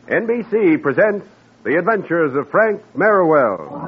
NBC presents The Adventures of Frank Merriwell.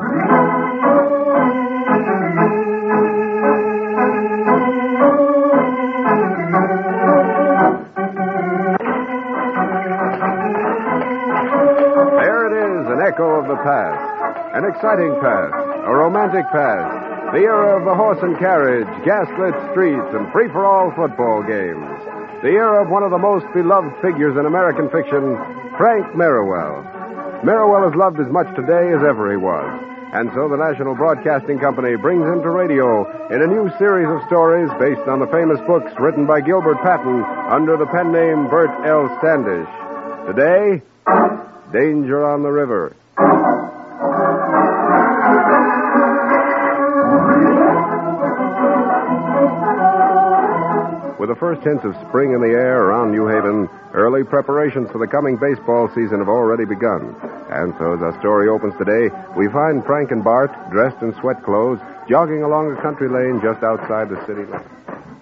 There it is, an echo of the past. An exciting past. A romantic past. The era of the horse and carriage, gaslit streets, and free-for-all football games. The era of one of the most beloved figures in American fiction, Frank Merriwell. Merriwell is loved as much today as ever he was. And so the National Broadcasting Company brings him to radio in a new series of stories based on the famous books written by Gilbert Patton under the pen name Bert L. Standish. Today, Danger on the River. With the first hints of spring in the air around New Haven, early preparations for the coming baseball season have already begun. And so as our story opens today, we find Frank and Bart, dressed in sweat clothes, jogging along a country lane just outside the city limits.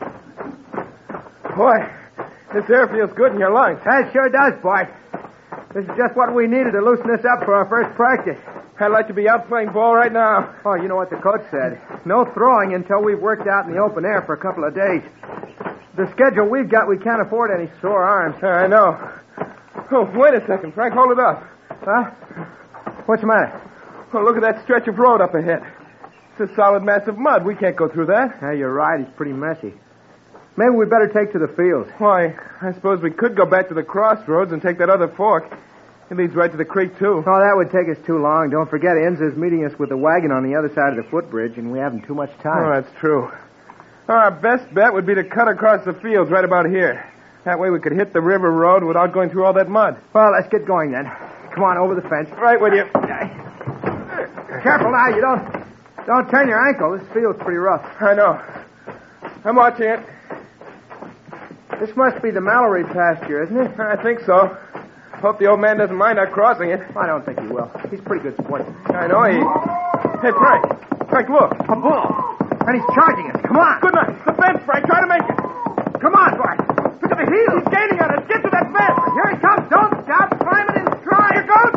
Boy, this air feels good in your lungs. That sure does, Bart. This is just what we needed to loosen us up for our first practice. I'd like to be out playing ball right now. Oh, you know what the coach said. No throwing until we've worked out in the open air for a couple of days. The schedule we've got, we can't afford any sore arms. I know. Oh, wait a second, Frank. Hold it up. Huh? What's the matter? Oh, look at that stretch of road up ahead. It's a solid mass of mud. We can't go through that. Yeah, you're right. It's pretty messy. Maybe we better take to the field. Why, I suppose we could go back to the crossroads and take that other fork. It leads right to the creek, too. Oh, that would take us too long. Don't forget, Enza's meeting us with the wagon on the other side of the footbridge, and we haven't too much time. Oh, that's true. Our best bet would be to cut across the fields right about here. That way we could hit the river road without going through all that mud. Well, let's get going then. Come on, over the fence. Right with you. Careful now, you don't turn your ankle. This field's pretty rough. I know. I'm watching it. This must be the Mallory pasture, isn't it? I think so. Hope the old man doesn't mind our crossing it. I don't think he will. He's a pretty good sport. I know he... Hey, Frank. Frank, look. A bull. And he's charging us. Come on. Good night. The fence, Frank. Try to make it. Come on, Bart. Look at the heel. He's gaining on us. Get to that fence. Here he comes. Don't stop. Climb it in stride. Here goes.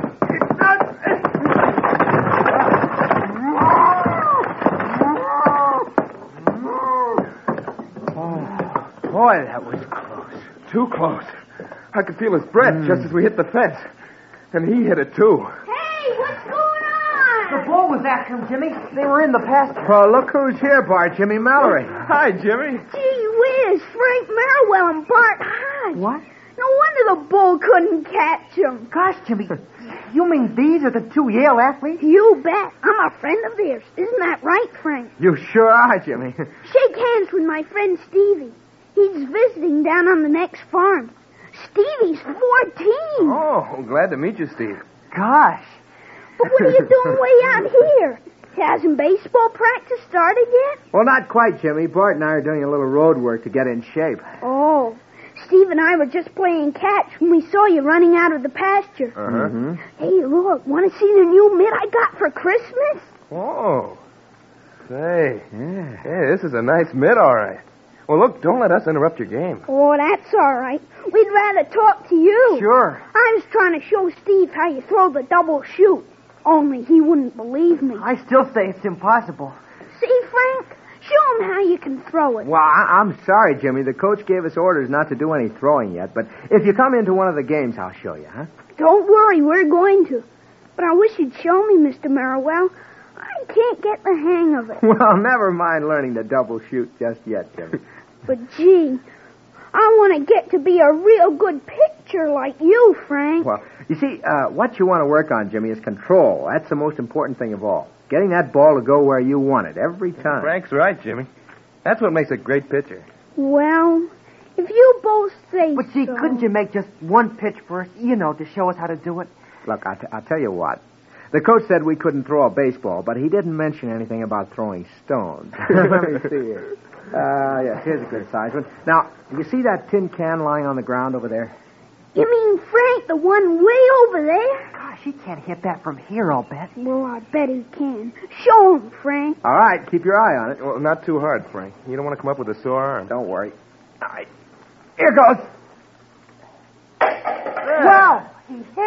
Oh, boy, that was close. Too close. I could feel his breath just as we hit the fence. And he hit it, too. Hey, what's going on? The bull was after him, Jimmy. They were in the pasture. Well, look who's here, Bart. Jimmy Mallory. Hi, Jimmy. Gee whiz, Frank Merriwell and Bart Hodge. What? No wonder the bull couldn't catch him. Gosh, Jimmy. You mean these are the two Yale athletes? You bet. I'm a friend of theirs. Isn't that right, Frank? You sure are, Jimmy. Shake hands with my friend Stevie. He's visiting down on the next farm. Stevie's 14. Oh, glad to meet you, Steve. Gosh. But what are you doing way out here? Hasn't baseball practice started yet? Well, not quite, Jimmy. Bart and I are doing a little road work to get in shape. Oh. Steve and I were just playing catch when we saw you running out of the pasture. Uh-huh. Mm-hmm. Hey, look. Want to see the new mitt I got for Christmas? Oh. Say. Yeah. Hey, this is a nice mitt, all right. Well, look, don't let us interrupt your game. Oh, that's all right. We'd rather talk to you. Sure. I was trying to show Steve how you throw the double shoot. Only he wouldn't believe me. I still say it's impossible. See, Frank? Show him how you can throw it. Well, I'm sorry, Jimmy. The coach gave us orders not to do any throwing yet. But if you come into one of the games, I'll show you, huh? Don't worry, we're going to. But I wish you'd show me, Mr. Merriwell. I can't get the hang of it. Well, never mind learning the double shoot just yet, Jimmy. But, gee, I want to get to be a real good pitcher like you, Frank. Well, you see, what you want to work on, Jimmy, is control. That's the most important thing of all. Getting that ball to go where you want it every time. Frank's right, Jimmy. That's what makes a great pitcher. Well, if you both say But, gee, so. couldn't you make just one pitch first, to show us how to do it? Look, I'll tell you what. The coach said we couldn't throw a baseball, but he didn't mention anything about throwing stones. Let me see here. Yes, here's a good size one. Now, do you see that tin can lying on the ground over there? You mean Frank, the one way over there? Gosh, he can't hit that from here, I'll bet. Well, I bet he can. Show him, Frank. All right, keep your eye on it. Well, not too hard, Frank. You don't want to come up with a sore arm. Don't worry. All right. Here goes. Wow, he hit it.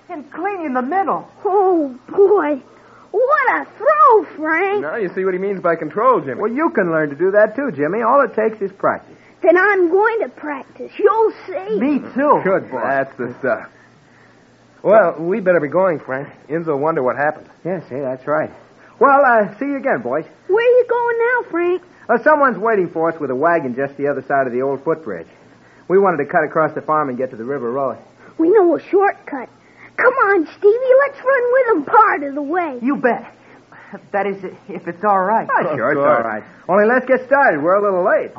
And clean in the middle. Oh, boy. What a throw, Frank. Now you see what he means by control, Jimmy. Well, you can learn to do that too, Jimmy. All it takes is practice. Then I'm going to practice. You'll see. Me too. Good boy. That's the stuff. Well, we better be going, Frank. Inns will wonder what happened. Yes, see, that's right. Well, see you again, boys. Where are you going now, Frank? Someone's waiting for us with a wagon just the other side of the old footbridge. We wanted to cut across the farm and get to the river road. We know a shortcut. Come on, Stevie. Let's run with them part of the way. You bet. That is, if it's all right. Oh, sure, it's course. all right. Only let's get started. We're a little late.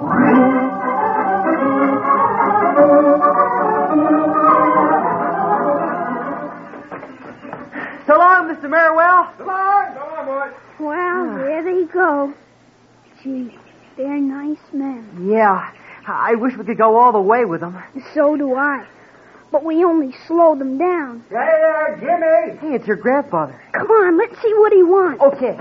So long, Mr. Merriwell. Come on, boys. Well, there they go. Gee, they're nice men. Yeah. I wish we could go all the way with them. So do I. But we only slow them down. Hey there, Jimmy. Hey, it's your grandfather. Come on, let's see what he wants. Okay.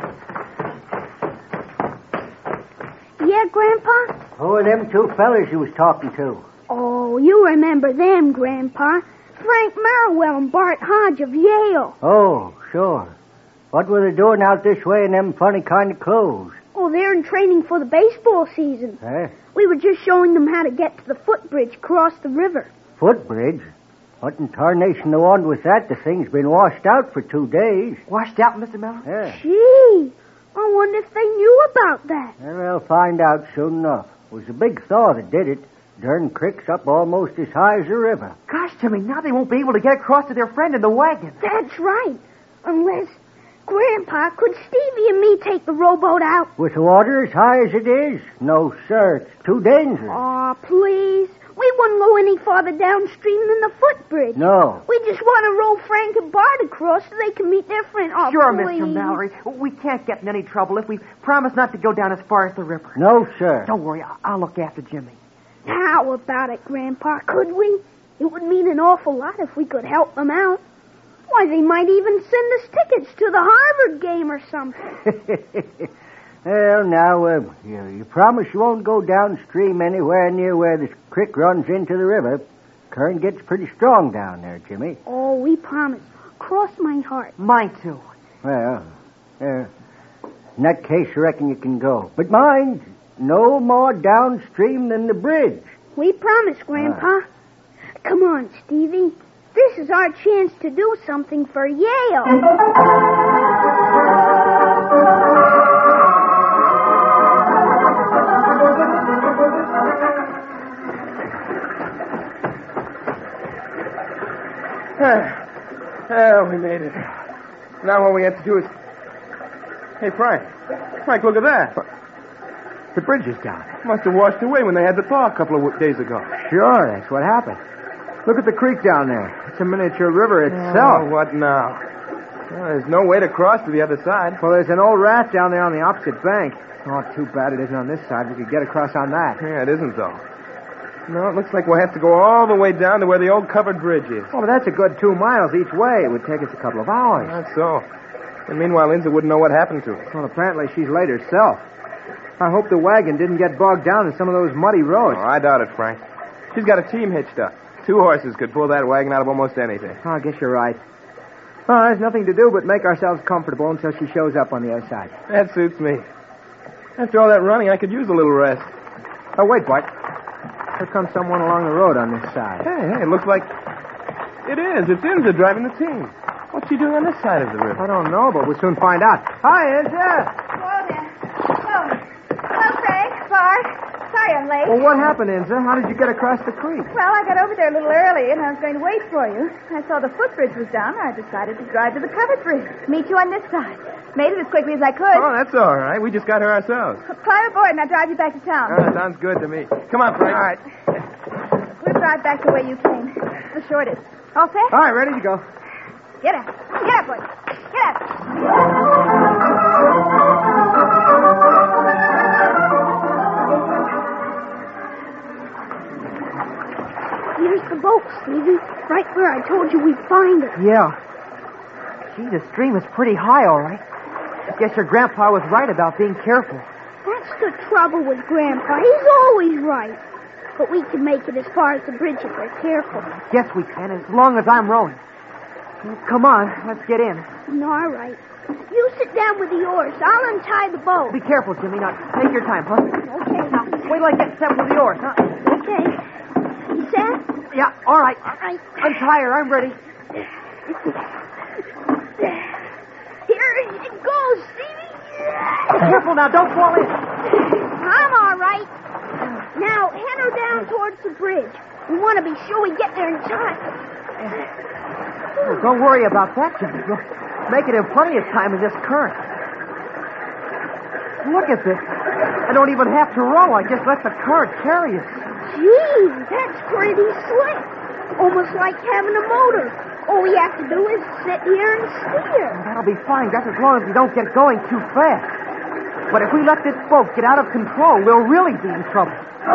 Yeah, Grandpa? Who are them two fellers you was talking to? Oh, you remember them, Grandpa. Frank Merriwell and Bart Hodge of Yale. Oh, sure. What were they doing out this way in them funny kind of clothes? Oh, they're in training for the baseball season. Eh? We were just showing them how to get to the footbridge across the river. Footbridge? What in tarnation the one was that? The thing's been washed out for 2 days. Washed out, Mr. Miller? Yeah. Gee, I wonder if they knew about that. Well, they'll find out soon enough. It was a big thaw that did it. Dern Creek's up almost as high as the river. Gosh, Jimmy, now they won't be able to get across to their friend in the wagon. That's right. Unless, Grandpa, could Stevie and me take the rowboat out? With the water as high as it is? No, sir. It's too dangerous. Aw, please. We wouldn't go any farther downstream than the footbridge. No. We just want to row Frank and Bart across so they can meet their friend. Oh, Sure, please. Mr. Mallory. We can't get in any trouble if we promise not to go down as far as the river. No, sir. Don't worry, I'll look after Jimmy. How about it, Grandpa? Could we? It would mean an awful lot if we could help them out. Why, they might even send us tickets to the Harvard game or something. Well, now, you promise you won't go downstream anywhere near where this creek runs into the river. Current gets pretty strong down there, Jimmy. Oh, we promise. Cross my heart. Mine, too. Well, in that case, I reckon you can go. But mind, no more downstream than the bridge. We promise, Grandpa. Come on, Stevie. This is our chance to do something for Yale. We made it. Now all we have to do is... Hey, Frank. Frank, look at that. The bridge is down. Must have washed away when they had the thaw a couple of days ago. Sure, that's what happened. Look at the creek down there. It's a miniature river itself. Oh, what now? Well, there's no way to cross to the other side. Well, there's an old raft down there on the opposite bank. Oh, too bad it isn't on this side. We could get across on that. Yeah, it isn't, though. No, it looks like we'll have to go all the way down to where the old covered bridge is. Oh, but that's a good 2 miles each way. It would take us a couple of hours. That's so. And meanwhile, Inza wouldn't know what happened to her. Well, apparently she's late herself. I hope the wagon didn't get bogged down in some of those muddy roads. Oh, I doubt it, Frank. She's got a team hitched up. 2 horses could pull that wagon out of almost anything. Oh, I guess you're right. Well, there's nothing to do but make ourselves comfortable until she shows up on the other side. That suits me. After all that running, I could use a little rest. Oh, wait, Bart. Here comes someone along the road on this side. Hey, it looks like... It is. It's Inza driving the team. What's she doing on this side of the river? I don't know, but we'll soon find out. Hi, Inza. Hello there. Hello, Frank. Bart. Sorry I'm late. Well, what happened, Inza? How did you get across the creek? Well, I got over there a little early, and I was going to wait for you. I saw the footbridge was down, and I decided to drive to the covered bridge. Meet you on this side. Made it as quickly as I could. Oh, that's all right. We just got her ourselves. Climb aboard, and I'll drive you back to town. Sounds good to me. Come on, Frank. All right. We'll drive back the way you came. The shortest. All set? All right, ready to go. Get up. Get up, boy. Get up. Here's the boat, Stevie. Right where I told you we'd find her. Yeah. Gee, the stream is pretty high, all right. Guess your grandpa was right about being careful. That's the trouble with Grandpa. He's always right. But we can make it as far as the bridge if we're careful. Guess we can, as long as I'm rowing. Come on, let's get in. All right. You sit down with the oars. I'll untie the boat. Be careful, Jimmy. Now, take your time, huh? Okay. Now, wait till I get set with the oars, huh? Okay. You set? Yeah, all right. All right. Untie her. I'm ready. Here it goes, Stevie. Careful now. Don't fall in. I'm all right. Now, head her down towards the bridge. We want to be sure we get there in time. Oh, don't worry about that, Jimmy. We'll make it in plenty of time in this current. Look at this. I don't even have to row. I just let the current carry us. Gee, that's pretty slick. Almost like having a motor. All we have to do is sit here and steer. That'll be fine, just as long as we don't get going too fast. But if we let this boat get out of control, we'll really be in trouble.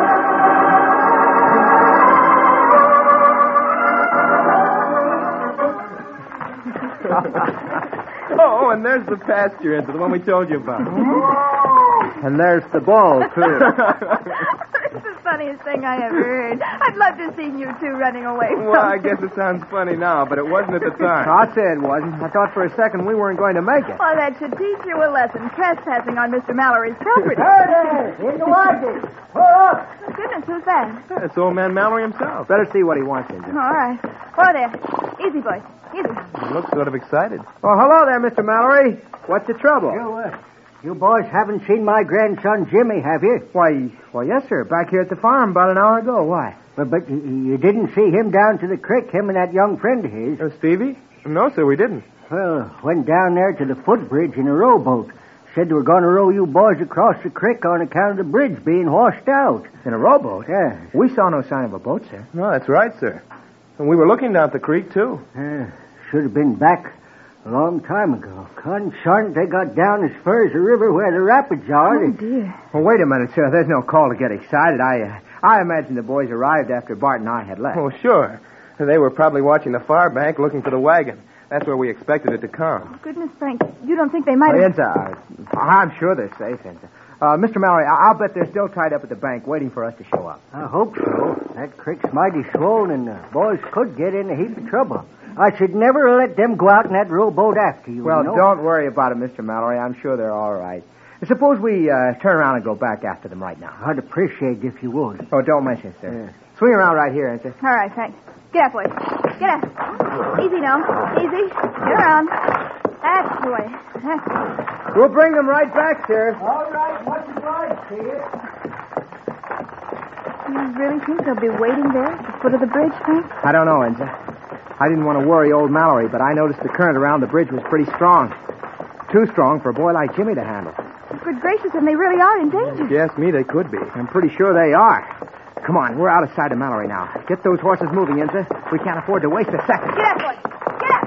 Oh, and there's the pasture into the one we told you about. And there's the ball, too. It's the funniest thing I ever heard. I'd love to see you two running away. Well, I guess it sounds funny now, but it wasn't at the time. I said it wasn't. I thought for a second we weren't going to make it. Well, that should teach you a lesson. Trespassing on Mr. Mallory's property. Hey there! In the water! Pull up! Oh, goodness, who's that? It's old man Mallory himself. Better see what he wants, Injun. All right. Oh, there. Easy, boys. Easy. He looks sort of excited. Oh, hello there, Mr. Mallory. What's the trouble? You boys haven't seen my grandson Jimmy, have you? Why, yes, sir. Back here at the farm about an hour ago. Why? But you didn't see him down to the creek, him and that young friend of his. Stevie? No, sir, we didn't. Well, went down there to the footbridge in a rowboat. Said they were going to row you boys across the creek on account of the bridge being washed out. In a rowboat? Yeah. We saw no sign of a boat, sir. No, that's right, sir. And we were looking down at the creek, too. Should have been back a long time ago. Consarn, they got down as far as the river where the rapids are. Oh, dear. Well, wait a minute, sir. There's no call to get excited. I imagine the boys arrived after Bart and I had left. Oh, sure. They were probably watching the far bank looking for the wagon. That's where we expected it to come. Oh, goodness, Frank. You don't think they might have... I'm sure they're safe, Enza. Mr. Mallory, I'll bet they're still tied up at the bank waiting for us to show up. I hope so. That creek's mighty swollen, and the boys could get in a heap of trouble. I should never let them go out in that rowboat after you. Well, you know? don't worry about it, Mr. Mallory. I'm sure they're all right. Suppose we turn around and go back after them right now. I'd appreciate it if you would. Oh, don't mention it, sir. Swing around right here, Enza. All right, Frank. Get up, boys. Get up. Easy now. Easy. Get around. That's the way. That's the way. We'll bring them right back, sir. All right, much obliged to you. You really think they'll be waiting there at the foot of the bridge, Frank? I don't know, Enza. I didn't want to worry old Mallory, but I noticed the current around the bridge was pretty strong. Too strong for a boy like Jimmy to handle. Good gracious, and they really are in danger. If you ask me, they could be. I'm pretty sure they are. Come on, we're out of sight of Mallory now. Get those horses moving, Enza. We can't afford to waste a second. Get up, boys. Get up.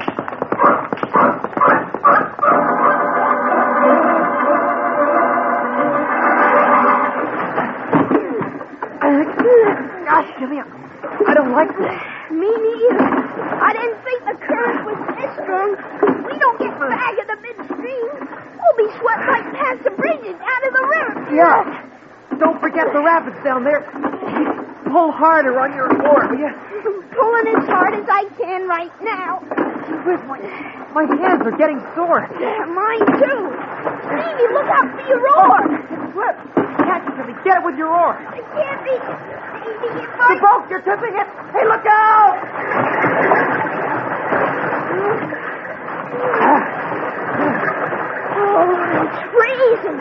Gosh, Jimmy, I don't like this. Me neither. I didn't think the current was this strong. We don't get back in the midstream. We'll be swept right past the bridges out of the river. Yeah. Don't forget the rapids down there. Pull harder on your oar, will you? I'm pulling as hard as I can right now. My hands are getting sore. Mine too. Stevie, look out for your oar. Look, catch it, Jimmy. Get it with your oar. I can't be. Stevie, if The boat, you're tipping it. Hey, look out! Oh, it's freezing.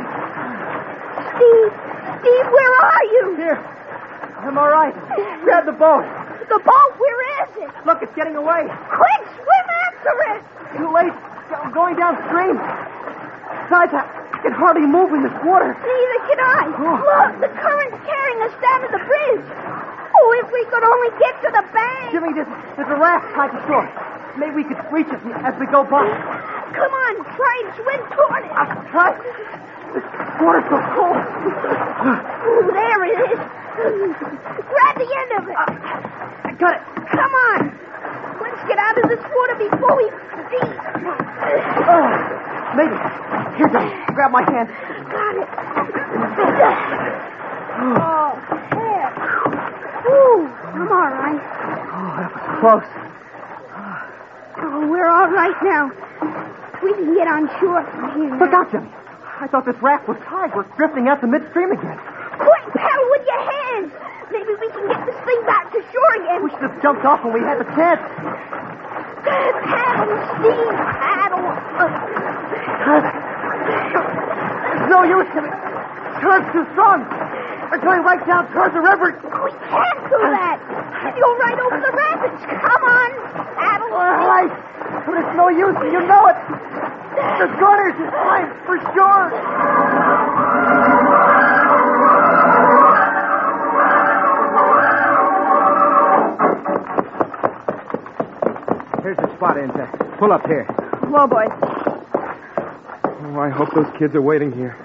Steve, where are you? Here. I'm all right. Grab the boat. The boat, where is it? Look, it's getting away. Quick, swim after it. Too late. I'm going downstream. Besides, I can hardly move in this water. Neither can I. Oh. Look, the current's carrying us down to the bridge. Oh, if we could only get to the bank. Jimmy, there's a raft tied to shore. Maybe we could reach it as we go by. Come on, try and swim toward it. I'll try. This water's so cold. Oh, there it is. Grab the end of it. I got it. Come on. Let's get out of this water before we freeze. Maybe. Here, Jimmy. Grab my hand. Got it. Oh, there. Ooh, I'm all right. Oh, that was close. Oh, we're all right now. We can get on shore from here. Look out, Jimmy. I thought this raft was tied. We're drifting out to midstream again. Quick, paddle with your hands. Maybe we can get this thing back to shore again. We should have jumped off when we had the chance. Paddle, Steve, paddle. It's no use, Jimmy. Current's too strong. We're going right down towards the river. We can't do that. You're right over the rapids. Come on, paddle. All right. But it's no use. You know it. The gunners is fine for sure. Here's the spot, Inza. Pull up here. Whoa, boys. Oh, I hope those kids are waiting here.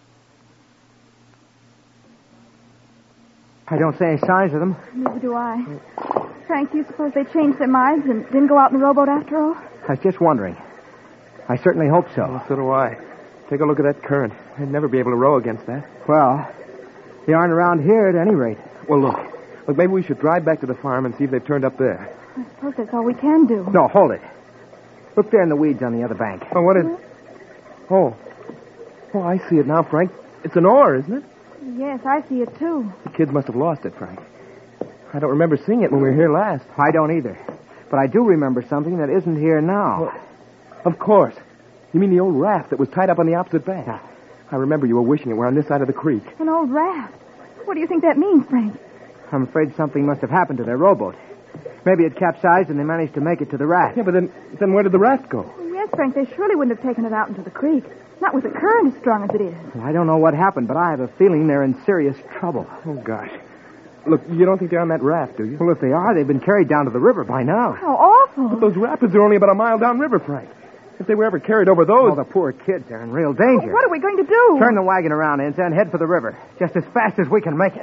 I don't see any signs of them. Neither do I. Frank, do you suppose they changed their minds and didn't go out in the rowboat after all? I was just wondering. I certainly hope so. Well, so do I. Take a look at that current. I'd never be able to row against that. Well, they aren't around here at any rate. Well, look. Look, maybe we should drive back to the farm and see if they've turned up there. I suppose that's all we can do. No, hold it. Look there in the weeds on the other bank. Oh, what is... Oh, I see it now, Frank. It's an oar, isn't it? Yes, I see it, too. The kids must have lost it, Frank. I don't remember seeing it when we were here last. I don't either. But I do remember something that isn't here now. Well, of course. You mean the old raft that was tied up on the opposite bank? Yeah. I remember you were wishing it were on this side of the creek. An old raft. What do you think that means, Frank? I'm afraid something must have happened to their rowboat. Maybe it capsized and they managed to make it to the raft. Yeah, but then where did the raft go? Yes, Frank, they surely wouldn't have taken it out into the creek. Not with the current as strong as it is. Well, I don't know what happened, but I have a feeling they're in serious trouble. Oh, gosh. Look, you don't think they're on that raft, do you? Well, if they are, they've been carried down to the river by now. How awful. But those rapids are only about a mile downriver, Frank. If they were ever carried over those... Oh, the poor kids, they're in real danger. What are we going to do? Turn the wagon around, Inza, and head for the river. Just as fast as we can make it.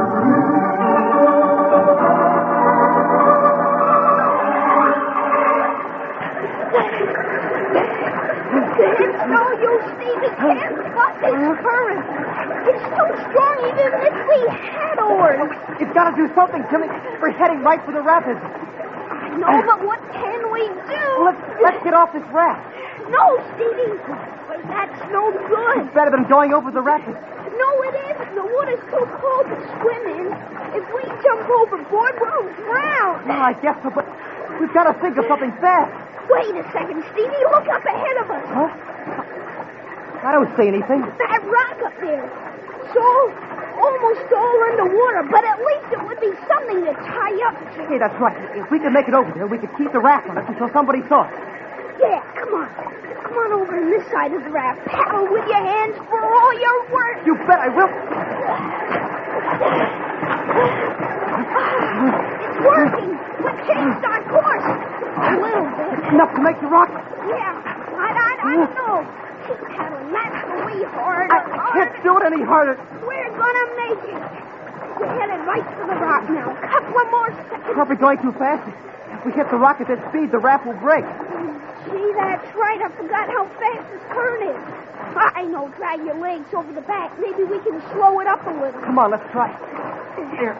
It's no use, Steve. We can't stop this current. It's too strong even if we had oars. You've got to do something, Jimmy. We're heading right for the rapids. I know, but what can we do? Let's get off this raft. No, Stevie. That's no good. It's better than going over the rapids. No, it isn't. The water's too cold to swim in. If we jump overboard, we'll drown. Well, I guess so, but we've got to think of something fast. Wait a second, Stevie. Look up ahead of us. Huh? I don't see anything. That rock up there. So, almost all underwater, but at least it would be something to tie up to. Hey, that's right. If we could make it over there, we could keep the raft on us until somebody saw us. Yeah, come on. Come on over on this side of the raft. Paddle with your hands for all you're worth. You bet I will. It's working. We've changed our course. A little bit. Enough to make the rock. Yeah, I don't know. Keep paddling. That's the way harder. I can't do it any harder. We're gonna make it. We're headed right for the rock now. Couple of more seconds. Are we going too fast? If we hit the rock at that speed, the raft will break. Gee, that's right. I forgot how fast this current is. I know. Drag your legs over the back. Maybe we can slow it up a little. Come on, let's try. Here.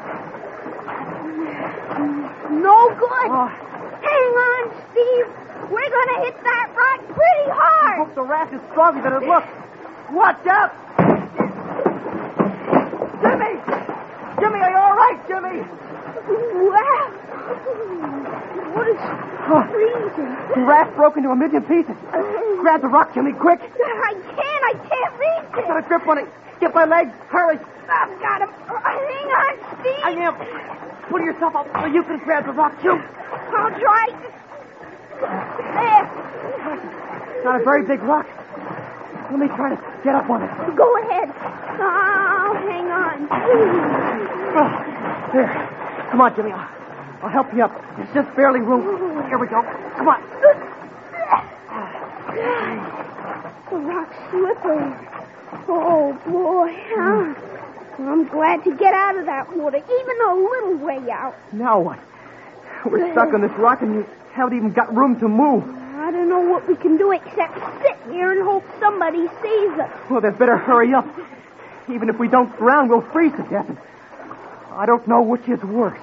No good. Oh. Hang on, Steve. We're gonna hit that rock pretty I hard. hope the raft is stronger than it looks. Watch out! Jimmy! Jimmy, are you all right, Jimmy? Wow. What is freezing? The raft broke into a million pieces. Grab the rock, Jimmy, quick. I can't reach I've it. got a grip on it. Get my leg. Hurry. I've got him. Hang on, Steve. I am. Pull yourself up so you can grab the rock, too. I'll try. There. Not a very big rock. Let me try to get up on it. Go ahead. I'll hang on. There. Come on, Jimmy. I'll help you up. There's just barely room. Here we go. Come on. The rock's slippery. Oh, boy. I'm glad to get out of that water, even a little way out. Now what? We're stuck on this rock and we haven't even got room to move. I don't know what we can do except sit here and hope somebody sees us. Well, they better hurry up. Even if we don't drown, we'll freeze to death. I don't know which is worse.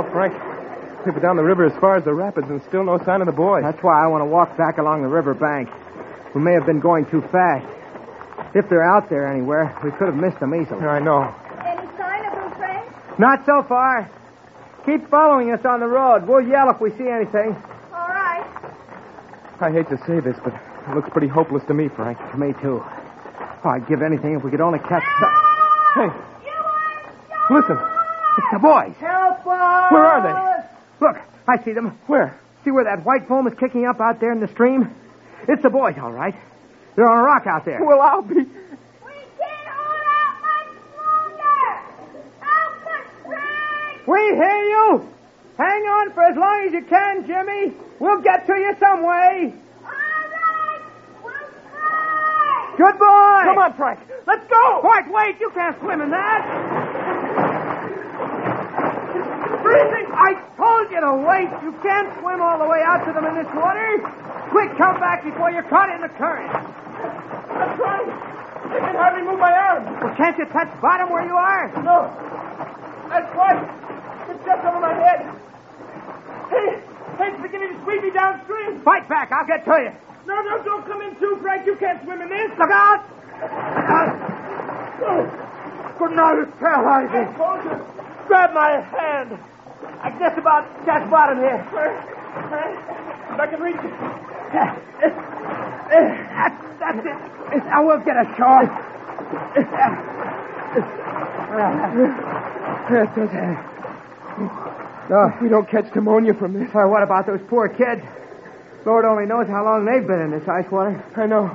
Well, Frank, we've been down the river as far as the rapids and still no sign of the boys. That's why I want to walk back along the river bank. We may have been going too fast. If they're out there anywhere, we could have missed them easily. I know. Any sign of them, Frank? Not so far. Keep following us on the road. We'll yell if we see anything. All right. I hate to say this, but it looks pretty hopeless to me, Frank. To me, too. Oh, I'd give anything if we could only catch... Hey, listen. It's the boys. Help us! Where are they? Look, I see them. Where? See where that white foam is kicking up out there in the stream? It's the boys, all right. They're on a rock out there. Well, I'll be... We can't hold out much longer. Help us, Frank. We hear you. Hang on for as long as you can, Jimmy. We'll get to you some way. All right. We'll try. Good boy. Come on, Frank. Let's go. Wait. You can't swim in that. Freezing. I told you to wait. You can't swim all the way out to them in this water. Quick, come back before you're caught in the current. I'm trying. I can hardly move my arms. Well, can't you touch bottom where you are? No. That's right. It's just over my head. Hey, it's beginning to squeeze me downstream. Fight back. I'll get to you. No, don't come in too, Frank. You can't swim in this. Look out. Good night, it's paralyzing. I told you. Grab my hand. I just about touched bottom here. If I can reach it. That's it. Now we'll get ashore. If we don't catch pneumonia from this. What about those poor kids? Lord only knows how long they've been in this ice water. I know.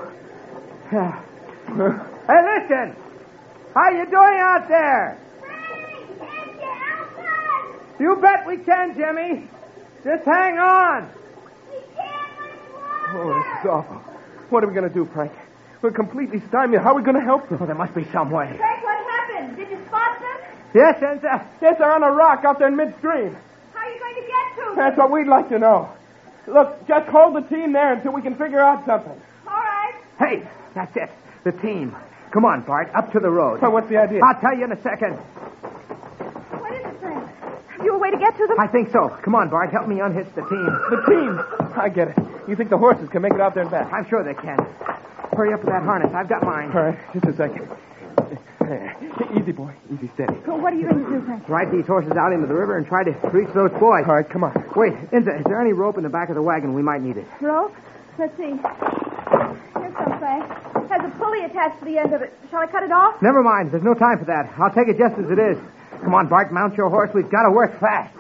Hey, listen. How you doing out there? Frank, can't you help us? You bet we can, Jimmy. Just hang on. We can't much longer. Oh, this is awful. What are we going to do, Frank? We're completely stymied. How are we going to help them? Oh, there must be some way. Frank, what happened? Did you spot them? Yes, and Yes, they're on a rock out there in midstream. How are you going to get to them? That's what we'd like to know. Look, just hold the team there until we can figure out something. All right. hey, that's it. The team. Come on, Bart, up to the road. Well, what's the idea? I'll tell you in a second. What is it, Frank? Have you a way to get to them? I think so. Come on, Bart, help me unhitch the team. The team. I get it. You think the horses can make it out there and back? I'm sure they can. Hurry up with that harness. I've got mine. All right, just a second. Easy, boy. Easy, steady. Well, what are you going to do, Frank? Ride these horses out into the river and try to reach those boys. All right, come on. Wait, Inza, is there any rope in the back of the wagon? We might need it. Rope? Let's see. Here's some, Frank. Has a pulley attached to the end of it. Shall I cut it off? Never mind. There's no time for that. I'll take it just as it is. Come on, Bart, mount your horse. We've got to work fast.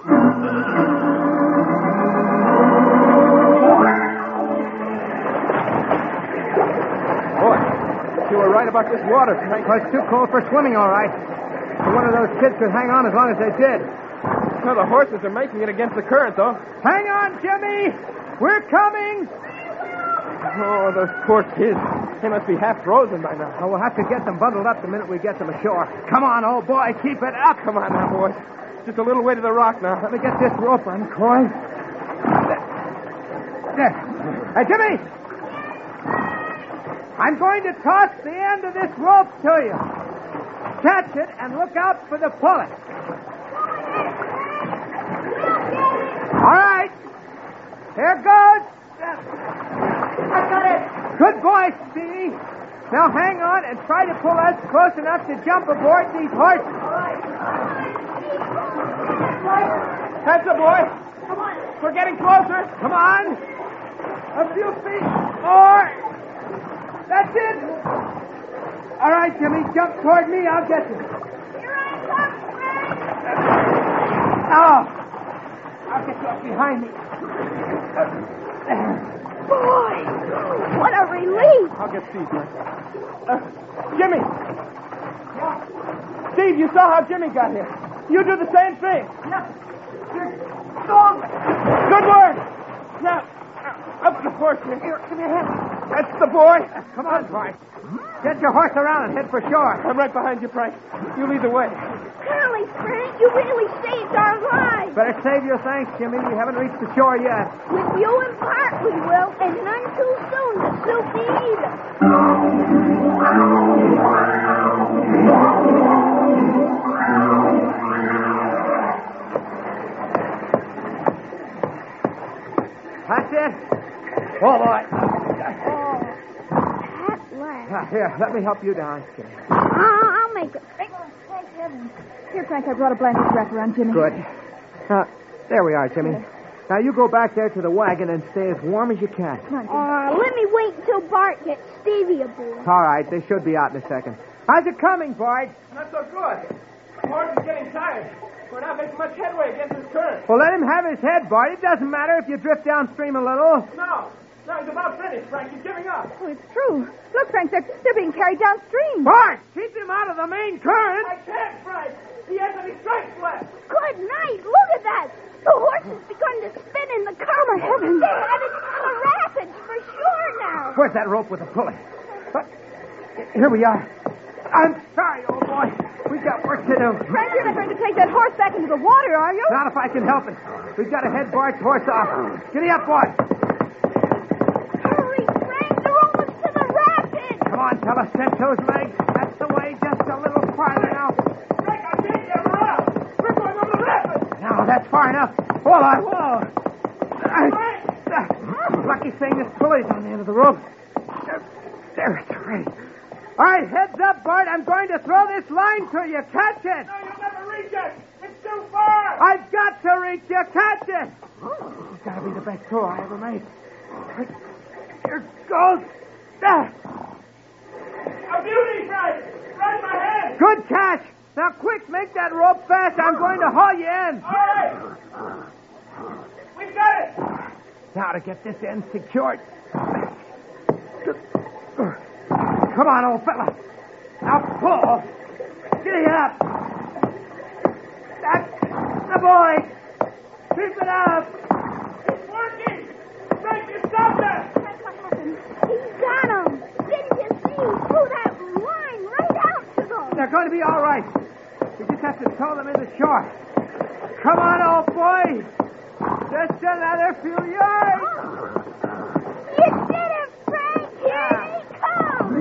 Boy, you were right about this water, Frank. Well, it's too cold for swimming, all right. But one of those kids could hang on as long as they did. Well, the horses are making it against the current, though. Hang on, Jimmy! We're coming! Oh, those poor kids. They must be half frozen by now. Oh, we'll have to get them bundled up the minute we get them ashore. Come on, old boy, keep it up. Come on now, boys. Just a little way to the rock now. Let me get this rope uncoiled. There. Hey, Jimmy! I'm going to toss the end of this rope to you. Catch it and look out for the pulley. All right. Here goes. I got it. Good boy, Stevie. Now hang on and try to pull us close enough to jump aboard these horses. That's it, boy. Come on. We're getting closer. Come on. A few feet more. That's it. All right, Jimmy, jump toward me. I'll get you. Here I come, Frank. Now, I'll get you up behind me. Boy, what a relief. I'll get Steve, Frank. Jimmy. Steve, you saw how Jimmy got here. You do the same thing. Good work. Now, up the horse here. Give me a hand. That's the boy. Come on, Bart. Get your horse around and head for shore. I'm right behind you, Frank. You lead the way. Golly, Frank, you really saved our lives. Better save your thanks, Jimmy. We haven't reached the shore yet. With you and Bart, we will, and none too soon to suit me either. that? Oh, boy. At last. Here, let me help you down, Jimmy. I'll make it. Thank heavens. Here, Frank, I brought a blanket to wrap around Jimmy. Good. There we are, Jimmy. Now, you go back there to the wagon and stay as warm as you can. Come on, Jimmy. Let me wait until Bart gets Stevie aboard. All right, they should be out in a second. How's it coming, Bart? Not so good. The horse is getting tired. We're not making much headway against his current. Well, let him have his head, Bart. It doesn't matter if you drift downstream a little. No, he's about finished, Frank. He's giving up. Oh, it's true. Look, Frank, they're being carried downstream. Bart, keep him out of the main current. I can't, Frank. He hasn't any strength left. Good night. Look at that. The horse has begun to spin in the current. Oh, heavens. They're headed for the rapids for sure now. Where's that rope with the pulley? Here we are. I'm sorry, old boy. We got work to do. Frank, you're not going to take that horse back into the water, are you? Not if I can help it. We've got to head Bart's horse off. Giddy up, boy. Hurry, Frank. They're almost to the rapids. Come on, fella. Stretch those legs. That's the way. Just a little farther now. Frank, I can't get around. We're going over the rapids. Now, that's far enough. Whoa. Lucky thing this pulley's on the end of the rope. There, it's ready. All right, heads up, Bart. I'm going to throw this line to you. Catch it. No, you'll never reach it. It's too far. I've got to reach you. Catch it. It's got to be the best throw I ever made. Here goes. There. A beauty, Frank. Right in my hand. Good catch. Now, quick, make that rope fast. I'm going to haul you in. All right. We've got it. Now to get this end secured. Come on, old fella. Now pull. Giddy up. That's the boy. Keep it up. It's working. Frank, you stopped that. That's what happened. He's got 'em. Didn't you see? He threw that line right out to them. They're going to be all right. We just have to tow them in the shore. Come on, old boy. Just another few yards. You did it, Frank. Here they come.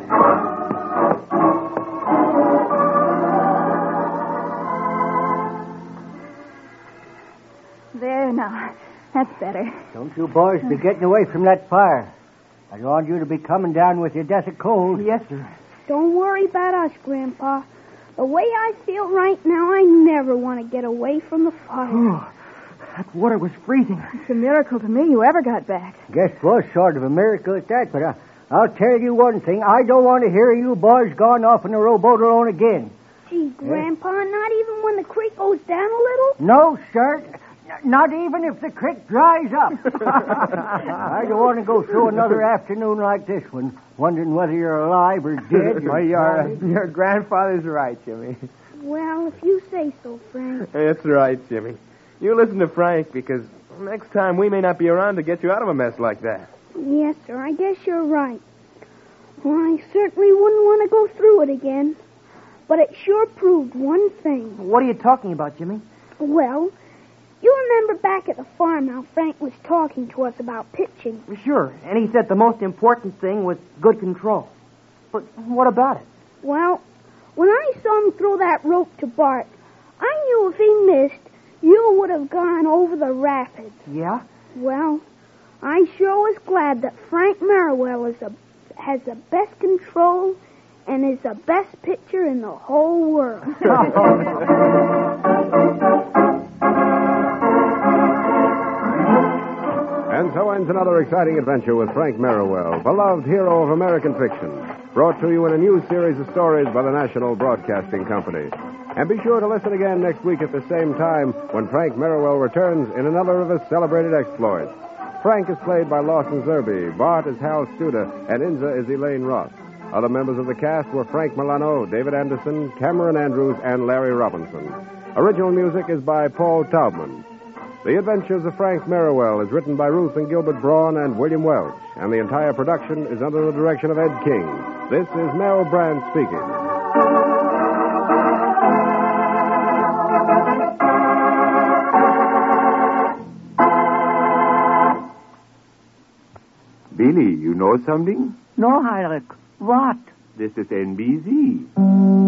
There now. That's better. Don't you boys be getting away from that fire. I don't want you to be coming down with your death of cold. Yes, sir. Don't worry about us, Grandpa. The way I feel right now, I never want to get away from the fire. Oh, that water was freezing. It's a miracle to me you ever got back. Guess it was sort of a miracle at that, but I'll tell you one thing. I don't want to hear you boys gone off in a rowboat alone again. Gee, Grandpa, not even when the creek goes down a little? No, sir. Not even if the creek dries up. I don't want to go through another afternoon like this one, wondering whether you're alive or dead. Your grandfather's right, Jimmy. Well, if you say so, Frank. That's right, Jimmy. You listen to Frank, because next time we may not be around to get you out of a mess like that. Yes, sir, I guess you're right. Well, I certainly wouldn't want to go through it again. But it sure proved one thing. What are you talking about, Jimmy? Well, you remember back at the farm how Frank was talking to us about pitching. Sure, and he said the most important thing was good control. But what about it? Well, when I saw him throw that rope to Bart, I knew if he missed, you would have gone over the rapids. Yeah? Well, I sure was glad that Frank Merriwell has the best control and is the best pitcher in the whole world. And so ends another exciting adventure with Frank Merriwell, beloved hero of American fiction, brought to you in a new series of stories by the National Broadcasting Company. And be sure to listen again next week at the same time when Frank Merriwell returns in another of his celebrated exploits. Frank is played by Lawson Zerbe, Bart is Hal Studer, and Inza is Elaine Ross. Other members of the cast were Frank Milano, David Anderson, Cameron Andrews, and Larry Robinson. Original music is by Paul Taubman. The Adventures of Frank Merriwell is written by Ruth and Gilbert Braun and William Welch, and the entire production is under the direction of Ed King. This is Mel Brandt speaking. Billy, you know something? No, Heinrich. What? This is NBC.